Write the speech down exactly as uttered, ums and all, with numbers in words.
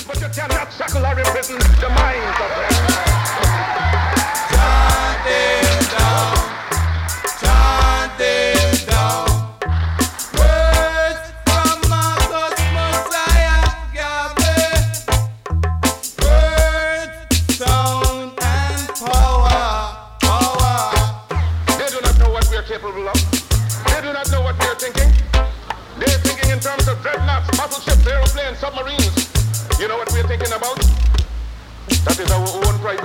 hands, but you cannot shackle or imprison the minds of them. Chant it down, chant it down. Words from Marcus Messiah Garvey. Words, sound and power, power. They do not know what we are capable of. They do not know what we are thinking. They're thinking in terms of dreadnoughts, battleships, aeroplanes, submarines. You know what we're thinking about? That is our own pride